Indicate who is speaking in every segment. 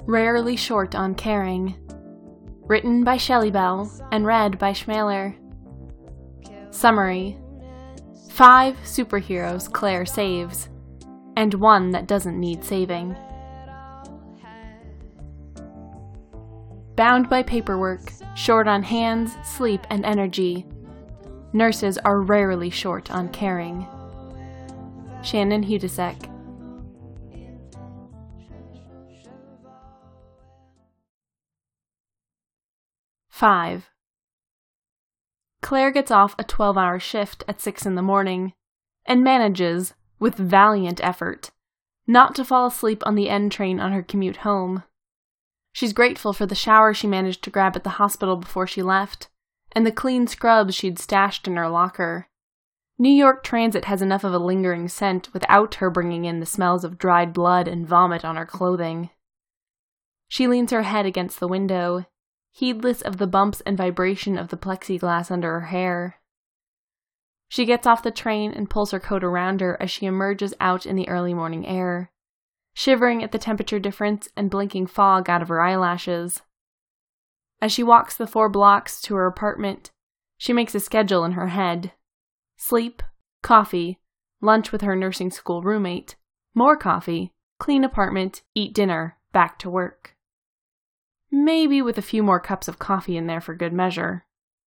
Speaker 1: Rarely Short on Caring. Written by Shelley Bell and read by Schmaler. Summary: 5 superheroes Claire saves, and 1 that doesn't need saving. Bound by paperwork, short on hands, sleep, and energy, nurses are rarely short on caring. Shannon Hudasek. Five. Claire gets off a 12-hour shift at 6 in the morning and manages, with valiant effort, not to fall asleep on the N train on her commute home. She's grateful for the shower she managed to grab at the hospital before she left, and the clean scrubs she'd stashed in her locker. New York Transit has enough of a lingering scent without her bringing in the smells of dried blood and vomit on her clothing. She leans her head against the window, heedless of the bumps and vibration of the plexiglass under her hair. She gets off the train and pulls her coat around her as she emerges out in the early morning air, shivering at the temperature difference and blinking fog out of her eyelashes. As she walks the 4 blocks to her apartment, she makes a schedule in her head. Sleep, coffee, lunch with her nursing school roommate, more coffee, clean apartment, eat dinner, back to work. Maybe with a few more cups of coffee in there for good measure.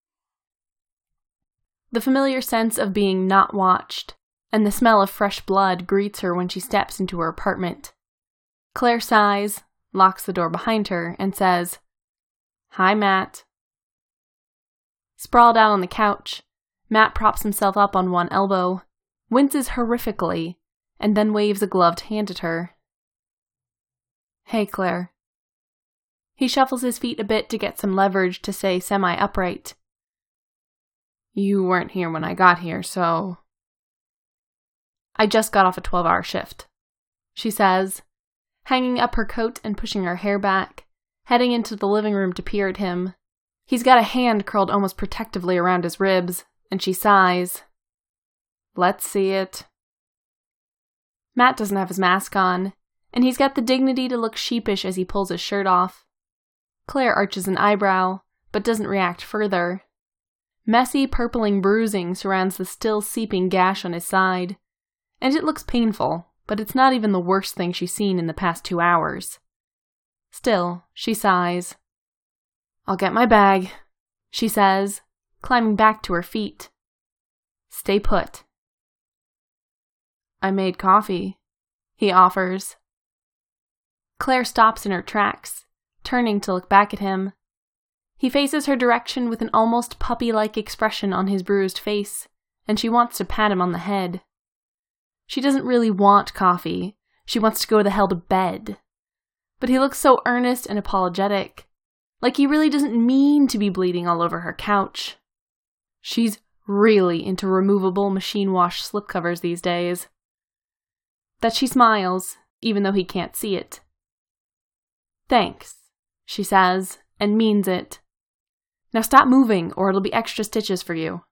Speaker 1: The familiar sense of being not watched, and the smell of fresh blood greets her when she steps into her apartment. Claire sighs, locks the door behind her, and says, "Hi, Matt." Sprawled out on the couch, Matt props himself up on one elbow, winces horrifically, and then waves a gloved hand at her. "Hey, Claire." He shuffles his feet a bit to get some leverage to say semi-upright. "You weren't here when I got here, so..." "I just got off a 12-hour shift," she says, hanging up her coat and pushing her hair back, heading into the living room to peer at him. He's got a hand curled almost protectively around his ribs, and she sighs. "Let's see it." Matt doesn't have his mask on, and he's got the dignity to look sheepish as he pulls his shirt off. Claire arches an eyebrow, but doesn't react further. Messy, purpling bruising surrounds the still seeping gash on his side, and it looks painful, but it's not even the worst thing she's seen in the past 2 hours. Still, she sighs. "I'll get my bag," she says, climbing back to her feet. "Stay put." "I made coffee," he offers. Claire stops in her tracks, turning to look back at him. He faces her direction with an almost puppy-like expression on his bruised face, and she wants to pat him on the head. She doesn't really want coffee. She wants to go the hell to bed. But he looks so earnest and apologetic, like he really doesn't mean to be bleeding all over her couch. She's really into removable machine-wash slipcovers these days. That she smiles, even though he can't see it. "Thanks," she says, and means it. "Now stop moving, or it'll be extra stitches for you."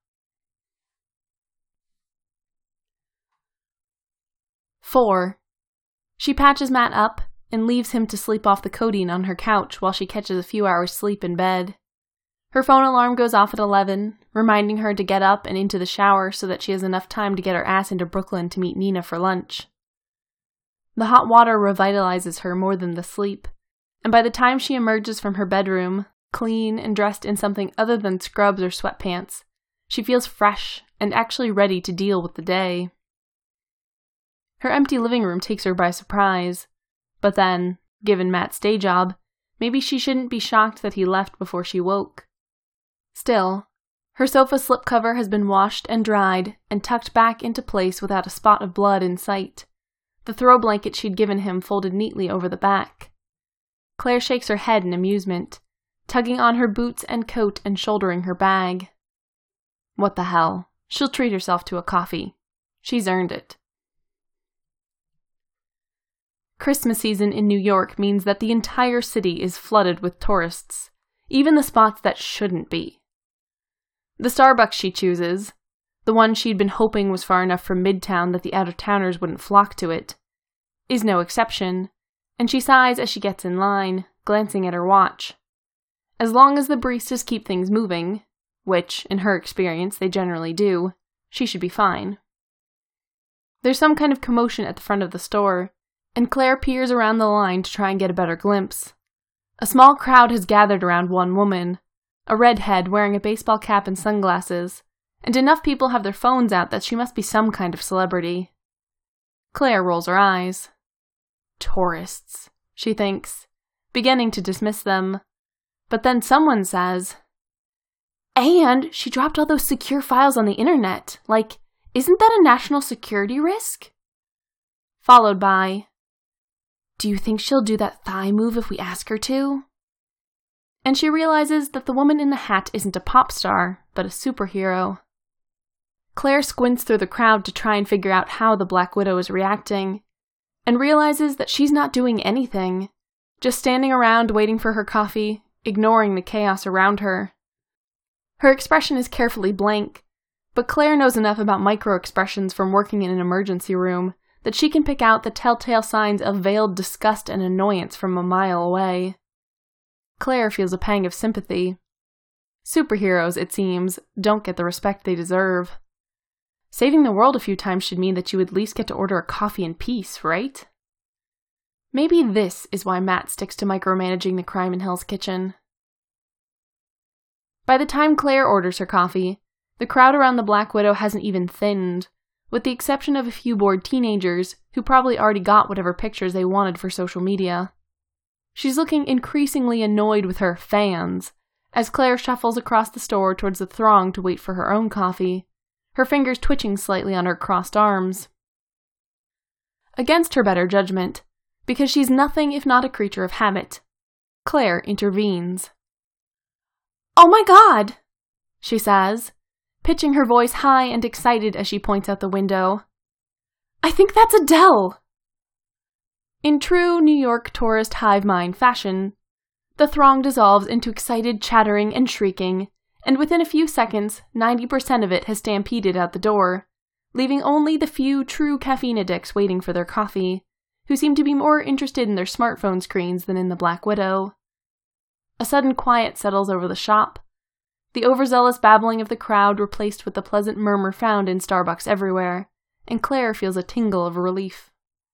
Speaker 1: 4. She patches Matt up and leaves him to sleep off the codeine on her couch while she catches a few hours sleep in bed. Her phone alarm goes off at 11, reminding her to get up and into the shower so that she has enough time to get her ass into Brooklyn to meet Nina for lunch. The hot water revitalizes her more than the sleep, and by the time she emerges from her bedroom, clean and dressed in something other than scrubs or sweatpants, she feels fresh and actually ready to deal with the day. Her empty living room takes her by surprise, but then, given Matt's day job, maybe she shouldn't be shocked that he left before she woke. Still, her sofa slipcover has been washed and dried and tucked back into place without a spot of blood in sight, the throw blanket she'd given him folded neatly over the back. Claire shakes her head in amusement, tugging on her boots and coat and shouldering her bag. What the hell? She'll treat herself to a coffee. She's earned it. Christmas season in New York means that the entire city is flooded with tourists, even the spots that shouldn't be. The Starbucks she chooses, the one she'd been hoping was far enough from Midtown that the out-of-towners wouldn't flock to it, is no exception, and she sighs as she gets in line, glancing at her watch. As long as the baristas keep things moving, which, in her experience, they generally do, she should be fine. There's some kind of commotion at the front of the store, and Claire peers around the line to try and get a better glimpse. A small crowd has gathered around one woman, a redhead wearing a baseball cap and sunglasses, and enough people have their phones out that she must be some kind of celebrity. Claire rolls her eyes. Tourists, she thinks, beginning to dismiss them. But then someone says, "And she dropped all those secure files on the internet. Like, isn't that a national security risk?" Followed by, "Do you think she'll do that thigh move if we ask her to?" And she realizes that the woman in the hat isn't a pop star, but a superhero. Claire squints through the crowd to try and figure out how the Black Widow is reacting, and realizes that she's not doing anything, just standing around waiting for her coffee, ignoring the chaos around her. Her expression is carefully blank, but Claire knows enough about micro-expressions from working in an emergency room that she can pick out the telltale signs of veiled disgust and annoyance from a mile away. Claire feels a pang of sympathy. Superheroes, it seems, don't get the respect they deserve. Saving the world a few times should mean that you at least get to order a coffee in peace, right? Maybe this is why Matt sticks to micromanaging the crime in Hell's Kitchen. By the time Claire orders her coffee, the crowd around the Black Widow hasn't even thinned, with the exception of a few bored teenagers who probably already got whatever pictures they wanted for social media. She's looking increasingly annoyed with her fans, as Claire shuffles across the store towards the throng to wait for her own coffee, her fingers twitching slightly on her crossed arms. Against her better judgment, because she's nothing if not a creature of habit, Claire intervenes. "Oh my God!" she says, pitching her voice high and excited as she points out the window. "I think that's Adele!" In true New York tourist hive mind fashion, the throng dissolves into excited chattering and shrieking, and within a few seconds, 90% of it has stampeded out the door, leaving only the few true caffeine addicts waiting for their coffee, who seem to be more interested in their smartphone screens than in the Black Widow. A sudden quiet settles over the shop, the overzealous babbling of the crowd replaced with the pleasant murmur found in Starbucks everywhere, and Claire feels a tingle of relief.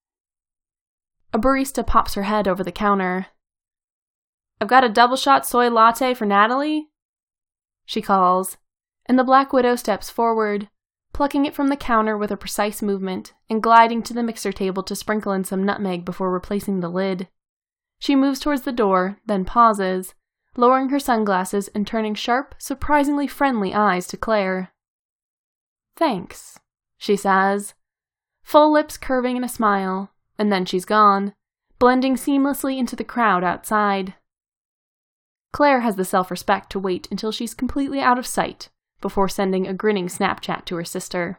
Speaker 1: A barista pops her head over the counter. "I've got a double-shot soy latte for Natalie," she calls, and the Black Widow steps forward, plucking it from the counter with a precise movement, and gliding to the mixer table to sprinkle in some nutmeg before replacing the lid. She moves towards the door, then pauses, lowering her sunglasses and turning sharp, surprisingly friendly eyes to Claire. "Thanks," she says, full lips curving in a smile, and then she's gone, blending seamlessly into the crowd outside. Claire has the self-respect to wait until she's completely out of sight before sending a grinning Snapchat to her sister.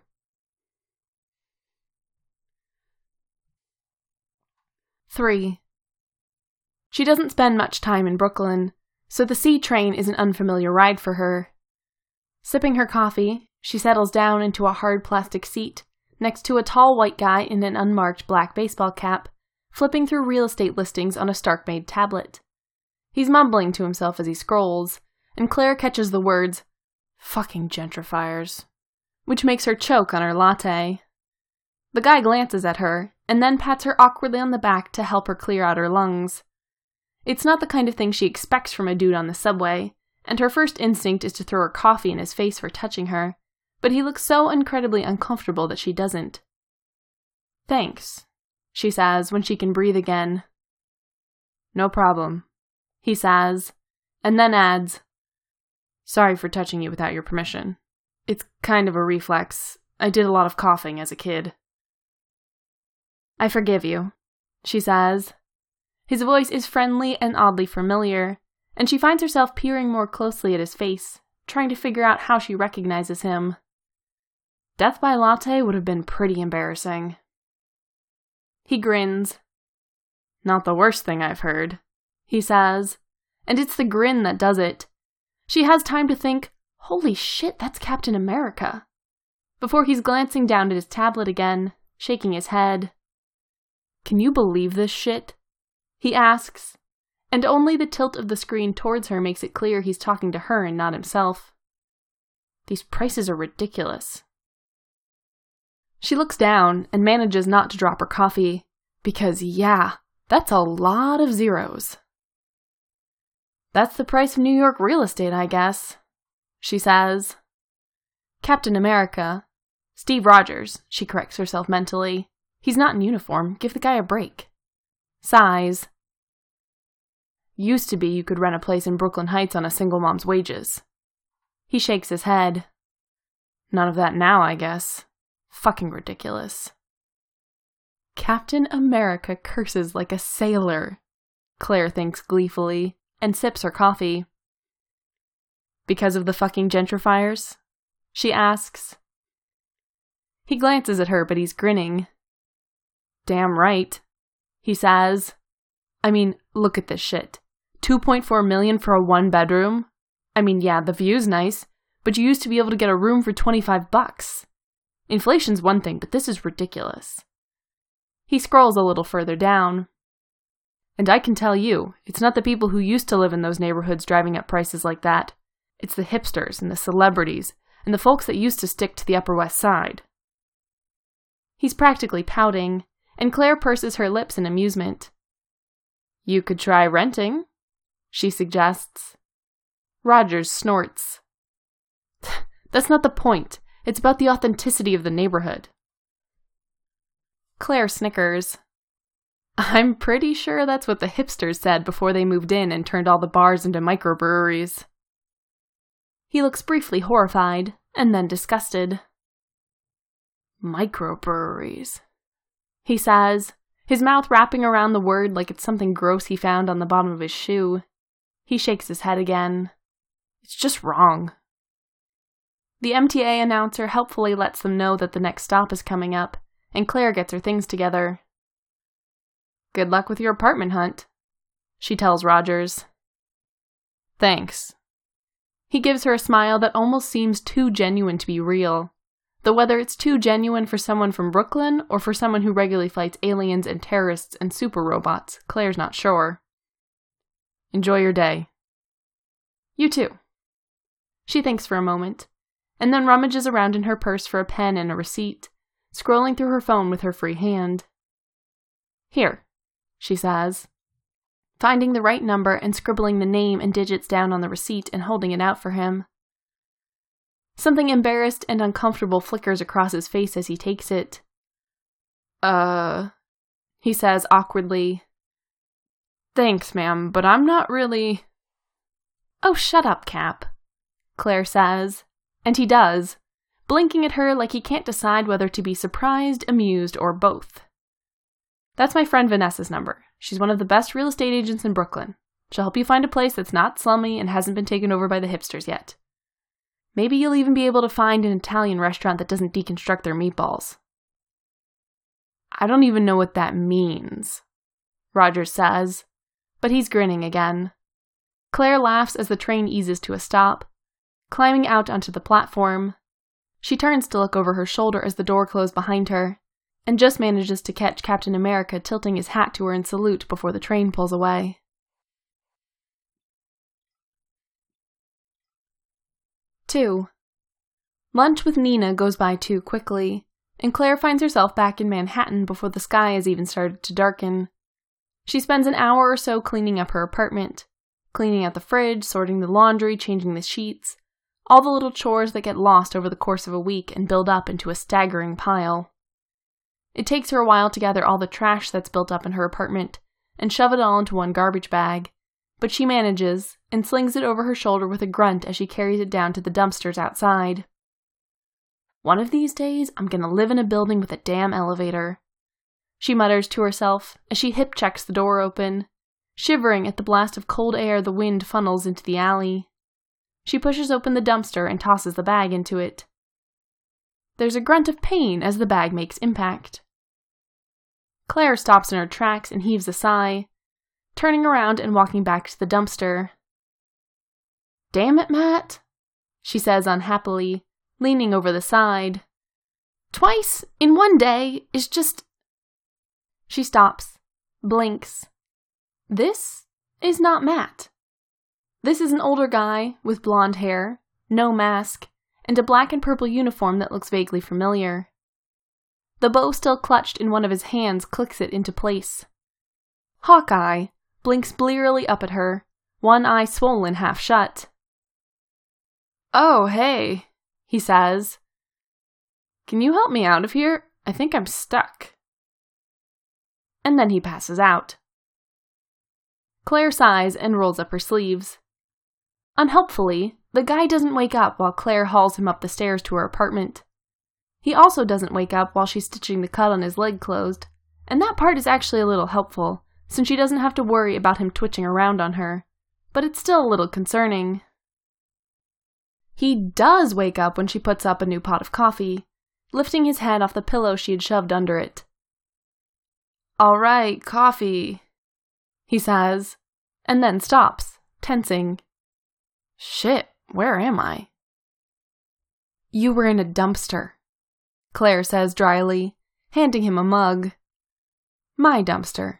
Speaker 1: 3. She doesn't spend much time in Brooklyn, so the C train is an unfamiliar ride for her. Sipping her coffee, she settles down into a hard plastic seat next to a tall white guy in an unmarked black baseball cap, flipping through real estate listings on a Stark-made tablet. He's mumbling to himself as he scrolls, and Claire catches the words, "fucking gentrifiers," which makes her choke on her latte. The guy glances at her, and then pats her awkwardly on the back to help her clear out her lungs. It's not the kind of thing she expects from a dude on the subway, and her first instinct is to throw her coffee in his face for touching her, but he looks so incredibly uncomfortable that she doesn't. "Thanks," she says when she can breathe again. "No problem," he says, and then adds, "Sorry for touching you without your permission. It's kind of a reflex. I did a lot of coughing as a kid." "I forgive you," she says. His voice is friendly and oddly familiar, and she finds herself peering more closely at his face, trying to figure out how she recognizes him. Death by latte would have been pretty embarrassing. He grins. "Not the worst thing I've heard," he says, and it's the grin that does it. She has time to think, "Holy shit, that's Captain America," before he's glancing down at his tablet again, shaking his head. "Can you believe this shit? he asks, and only the tilt of the screen towards her makes it clear he's talking to her and not himself. These prices are ridiculous. She looks down and manages not to drop her coffee, because yeah, that's a lot of zeros. That's the price of New York real estate, I guess, she says. Captain America. Steve Rogers, she corrects herself mentally. He's not in uniform. Give the guy a break. Sighs. Used to be you could rent a place in Brooklyn Heights on a single mom's wages. He shakes his head. None of that now, I guess. Fucking ridiculous. Captain America curses like a sailor, Claire thinks gleefully, and sips her coffee. Because of the fucking gentrifiers? She asks. He glances at her, but he's grinning. Damn right, he says. I mean, look at this shit. $2.4 million for a one-bedroom? I mean, yeah, the view's nice, but you used to be able to get a room for $25. Inflation's one thing, but this is ridiculous. He scrolls a little further down. And I can tell you, it's not the people who used to live in those neighborhoods driving up prices like that. It's the hipsters and the celebrities and the folks that used to stick to the Upper West Side. He's practically pouting, and Claire purses her lips in amusement. You could try renting, she suggests. Rogers snorts. That's not the point. It's about the authenticity of the neighborhood. Claire snickers. I'm pretty sure that's what the hipsters said before they moved in and turned all the bars into microbreweries. He looks briefly horrified, and then disgusted. Microbreweries, he says, his mouth wrapping around the word like it's something gross he found on the bottom of his shoe. He shakes his head again. It's just wrong. The MTA announcer helpfully lets them know that the next stop is coming up, and Claire gets her things together. Good luck with your apartment hunt, she tells Rogers. Thanks. He gives her a smile that almost seems too genuine to be real, though whether it's too genuine for someone from Brooklyn or for someone who regularly fights aliens and terrorists and super robots, Claire's not sure. Enjoy your day. You too. She thinks for a moment, and then rummages around in her purse for a pen and a receipt, scrolling through her phone with her free hand. Here, she says, finding the right number and scribbling the name and digits down on the receipt and holding it out for him. Something embarrassed and uncomfortable flickers across his face as he takes it. He says awkwardly. Thanks, ma'am, but I'm not really... Oh, shut up, Cap, Claire says, and he does, blinking at her like he can't decide whether to be surprised, amused, or both. That's my friend Vanessa's number. She's one of the best real estate agents in Brooklyn. She'll help you find a place that's not slummy and hasn't been taken over by the hipsters yet. Maybe you'll even be able to find an Italian restaurant that doesn't deconstruct their meatballs. I don't even know what that means, Rogers says, but he's grinning again. Claire laughs as the train eases to a stop, climbing out onto the platform. She turns to look over her shoulder as the door closes behind her, and just manages to catch Captain America tilting his hat to her in salute before the train pulls away. Two. Lunch with Nina goes by too quickly, and Claire finds herself back in Manhattan before the sky has even started to darken. She spends an hour or so cleaning up her apartment, cleaning out the fridge, sorting the laundry, changing the sheets, all the little chores that get lost over the course of a week and build up into a staggering pile. It takes her a while to gather all the trash that's built up in her apartment and shove it all into one garbage bag, but she manages and slings it over her shoulder with a grunt as she carries it down to the dumpsters outside. One of these days, I'm gonna live in a building with a damn elevator, she mutters to herself as she hip-checks the door open, shivering at the blast of cold air the wind funnels into the alley. She pushes open the dumpster and tosses the bag into it. There's a grunt of pain as the bag makes impact. Claire stops in her tracks and heaves a sigh, turning around and walking back to the dumpster. Damn it, Matt, she says unhappily, leaning over the side. Twice in one day is just... She stops, blinks, This is not Matt. This is an older guy with blonde hair, no mask, and a black and purple uniform that looks vaguely familiar. The bow still clutched in one of his hands clicks it into place. Hawkeye blinks blearily up at her, one eye swollen half shut. "Oh, hey," he says. "Can you help me out of here? I think I'm stuck." And then he passes out. Claire sighs and rolls up her sleeves. Unhelpfully, the guy doesn't wake up while Claire hauls him up the stairs to her apartment. He also doesn't wake up while she's stitching the cut on his leg closed, and that part is actually a little helpful, since she doesn't have to worry about him twitching around on her, but it's still a little concerning. He does wake up when she puts up a new pot of coffee, lifting his head off the pillow she had shoved under it. "All right, coffee," he says, and then stops, tensing. "Shit, where am I?" "You were in a dumpster," Claire says dryly, handing him a mug. "My dumpster."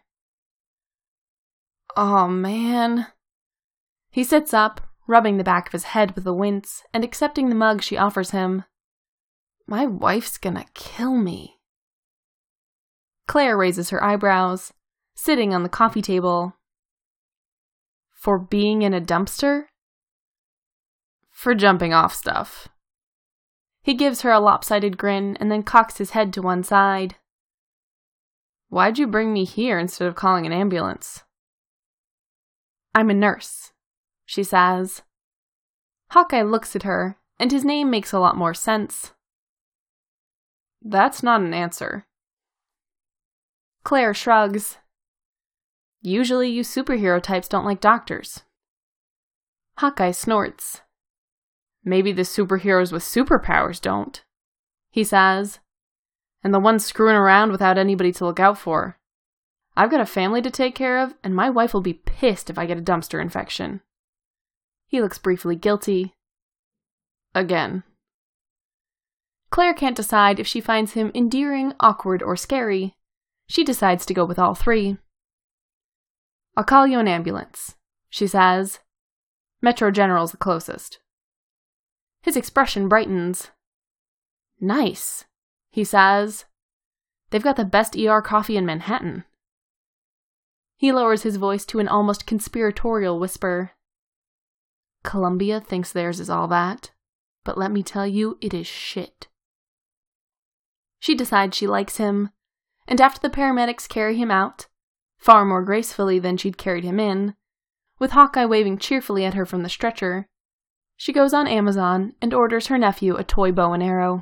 Speaker 1: "Aw, man." He sits up, rubbing the back of his head with a wince and accepting the mug she offers him. "My wife's gonna kill me." Claire raises her eyebrows, sitting on the coffee table. "For being in a dumpster?" "For jumping off stuff." He gives her a lopsided grin and then cocks his head to one side. "Why'd you bring me here instead of calling an ambulance?" "I'm a nurse," she says. Hawkeye looks at her, and his name makes a lot more sense. "That's not an answer." Claire shrugs. "Usually you superhero types don't like doctors." Hawkeye snorts. "Maybe the superheroes with superpowers don't," he says. "And the ones screwing around without anybody to look out for. I've got a family to take care of, and my wife will be pissed if I get a dumpster infection." He looks briefly guilty. Again. Claire can't decide if she finds him endearing, awkward, or scary. She decides to go with all three. "I'll call you an ambulance," she says. "Metro General's the closest." His expression brightens. "Nice," he says. "They've got the best ER coffee in Manhattan." He lowers his voice to an almost conspiratorial whisper. "Columbia thinks theirs is all that, but let me tell you, it is shit." She decides she likes him, and after the paramedics carry him out, far more gracefully than she'd carried him in, with Hawkeye waving cheerfully at her from the stretcher, she goes on Amazon and orders her nephew a toy bow and arrow.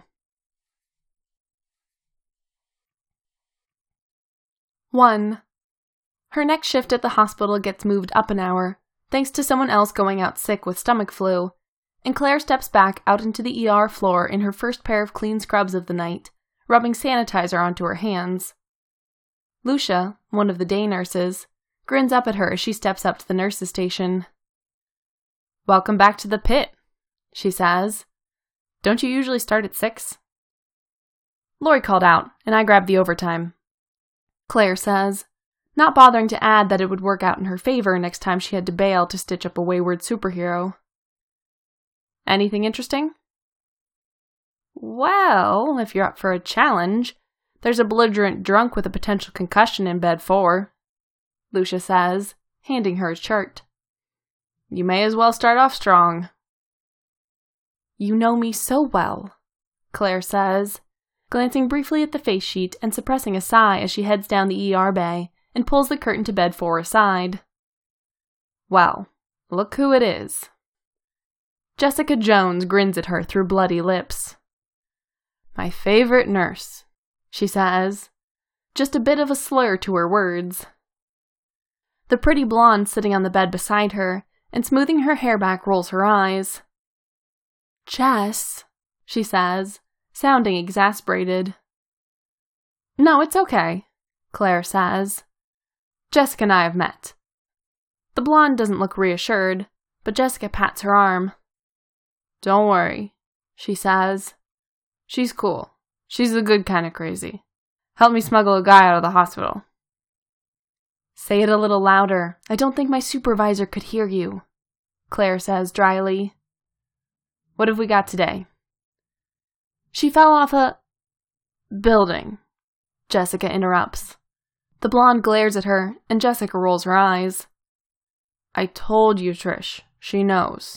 Speaker 1: 1. Her next shift at the hospital gets moved up an hour, thanks to someone else going out sick with stomach flu, and Claire steps back out into the ER floor in her first pair of clean scrubs of the night, rubbing sanitizer onto her hands. Lucia, one of the day nurses, grins up at her as she steps up to the nurse's station. "Welcome back to the pit," she says. "Don't you usually start at 6? "Lori called out, and I grabbed the overtime," Claire says, not bothering to add that it would work out in her favor next time she had to bail to stitch up a wayward superhero. "Anything interesting?" "Well, if you're up for a challenge, there's a belligerent drunk with a potential concussion in bed 4, Lucia says, handing her a chart. "You may as well start off strong." "You know me so well," Claire says, glancing briefly at the face sheet and suppressing a sigh as she heads down the ER bay and pulls the curtain to bed 4 aside. "Well, look who it is." Jessica Jones grins at her through bloody lips. "My favorite nurse," she says, just a bit of a slur to her words. The pretty blonde sitting on the bed beside her and smoothing her hair back rolls her eyes. "Jess," she says, sounding exasperated. "No, it's okay," Claire says. "Jessica and I have met." The blonde doesn't look reassured, but Jessica pats her arm. "Don't worry," she says. "She's cool. She's the good kind of crazy. Helped me smuggle a guy out of the hospital." Say it a little louder. I don't think my supervisor could hear you, Claire says dryly. What have we got today? She fell off a building, Jessica interrupts. The blonde glares at her, and Jessica rolls her eyes. I told you, Trish. She knows.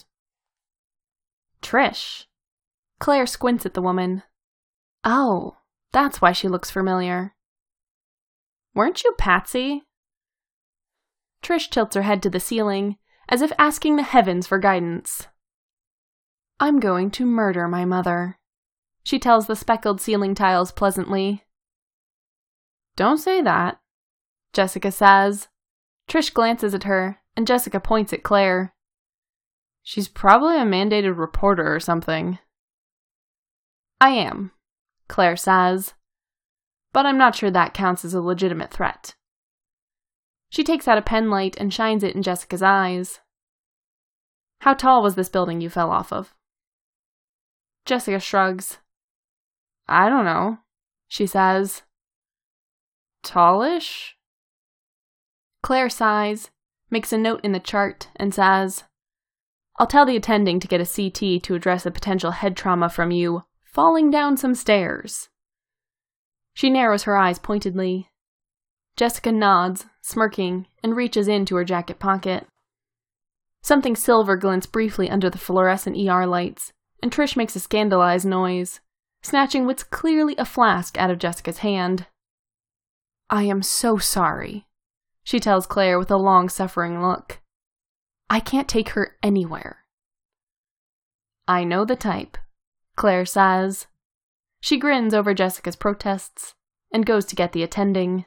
Speaker 1: Trish? Claire squints at the woman. Oh, that's why she looks familiar. Weren't you Patsy? Trish tilts her head to the ceiling, as if asking the heavens for guidance. I'm going to murder my mother, she tells the speckled ceiling tiles pleasantly. Don't say that, Jessica says. Trish glances at her, and Jessica points at Claire. She's probably a mandated reporter or something. I am, Claire says, but I'm not sure that counts as a legitimate threat. She takes out a pen light and shines it in Jessica's eyes. How tall was this building you fell off of? Jessica shrugs. I don't know, she says. Tallish? Claire sighs, makes a note in the chart, and says, I'll tell the attending to get a CT to address a potential head trauma from you falling down some stairs. She narrows her eyes pointedly. Jessica nods, smirking, and reaches into her jacket pocket. Something silver glints briefly under the fluorescent ER lights, and Trish makes a scandalized noise, snatching what's clearly a flask out of Jessica's hand. I am so sorry, she tells Claire with a long-suffering look. I can't take her anywhere. I know the type, Claire says. She grins over Jessica's protests and goes to get the attending.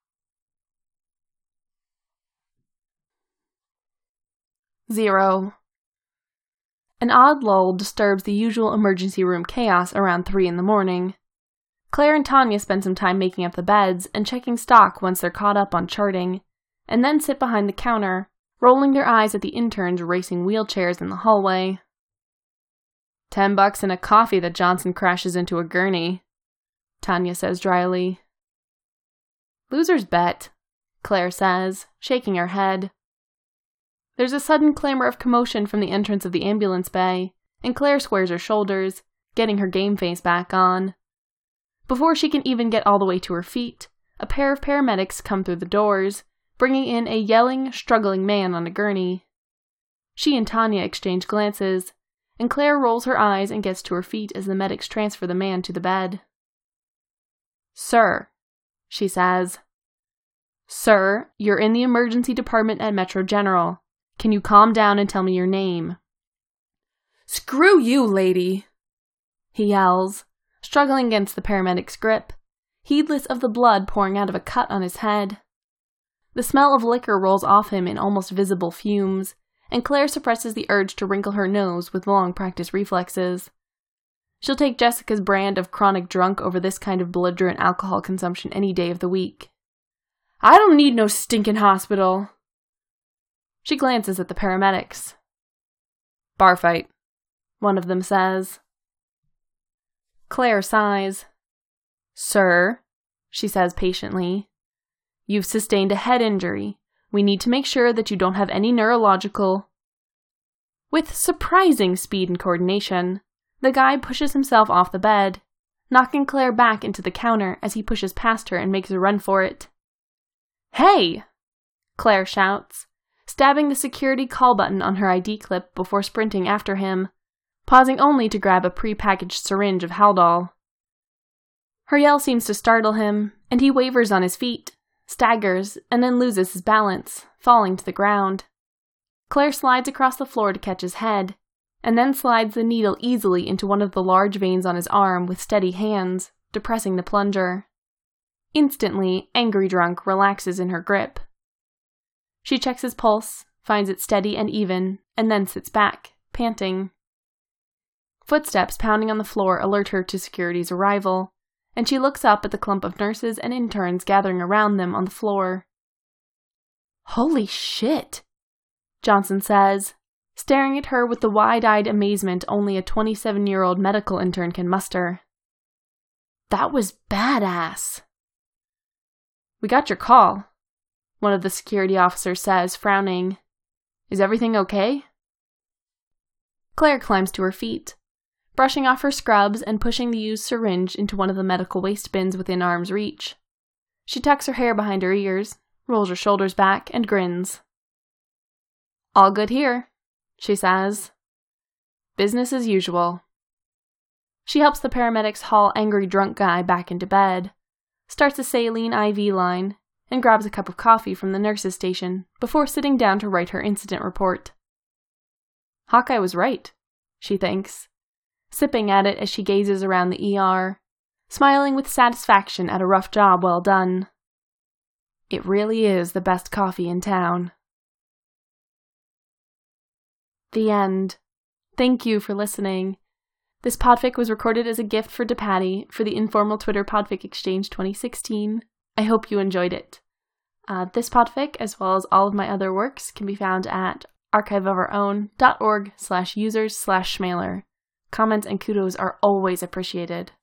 Speaker 1: Zero. An odd lull disturbs the usual emergency room chaos around 3 a.m. Claire and Tanya spend some time making up the beds and checking stock once they're caught up on charting, and then sit behind the counter, rolling their eyes at the interns racing wheelchairs in the hallway. $10 and a coffee that Johnson crashes into a gurney, Tanya says dryly. Loser's bet, Claire says, shaking her head. There's a sudden clamor of commotion from the entrance of the ambulance bay, and Claire squares her shoulders, getting her game face back on. Before she can even get all the way to her feet, a pair of paramedics come through the doors, bringing in a yelling, struggling man on a gurney. She and Tanya exchange glances, and Claire rolls her eyes and gets to her feet as the medics transfer the man to the bed. Sir, she says. Sir, you're in the emergency department at Metro General. Can you calm down and tell me your name? Screw you, lady, he yells, struggling against the paramedic's grip, heedless of the blood pouring out of a cut on his head. The smell of liquor rolls off him in almost visible fumes, and Claire suppresses the urge to wrinkle her nose with long-practiced reflexes. She'll take Jessica's brand of chronic drunk over this kind of belligerent alcohol consumption any day of the week. I don't need no stinking hospital. She glances at the paramedics. Bar fight, one of them says. Claire sighs. Sir, she says patiently, you've sustained a head injury. We need to make sure that you don't have any neurological... With surprising speed and coordination, the guy pushes himself off the bed, knocking Claire back into the counter as he pushes past her and makes a run for it. Hey! Claire shouts, stabbing the security call button on her ID clip before sprinting after him, pausing only to grab a pre-packaged syringe of Haldol. Her yell seems to startle him, and he wavers on his feet, staggers, and then loses his balance, falling to the ground. Claire slides across the floor to catch his head, and then slides the needle easily into one of the large veins on his arm with steady hands, depressing the plunger. Instantly, Angry Drunk relaxes in her grip. She checks his pulse, finds it steady and even, and then sits back, panting. Footsteps pounding on the floor alert her to security's arrival, and she looks up at the clump of nurses and interns gathering around them on the floor. Holy shit, Johnson says, staring at her with the wide-eyed amazement only a 27-year-old medical intern can muster. That was badass. We got your call, one of the security officers says, frowning. Is everything okay? Claire climbs to her feet, brushing off her scrubs and pushing the used syringe into one of the medical waste bins within arm's reach. She tucks her hair behind her ears, rolls her shoulders back, and grins. All good here, she says. Business as usual. She helps the paramedics haul angry drunk guy back into bed, starts a saline IV line, and grabs a cup of coffee from the nurse's station before sitting down to write her incident report. Hawkeye was right, she thinks, sipping at it as she gazes around the ER, smiling with satisfaction at a rough job well done. It really is the best coffee in town. The end. Thank you for listening. This podfic was recorded as a gift for DePatty for the informal Twitter Podfic Exchange 2016. I hope you enjoyed it. This podfic, as well as all of my other works, can be found at archiveofourown.org/users/schmaler. Comments and kudos are always appreciated.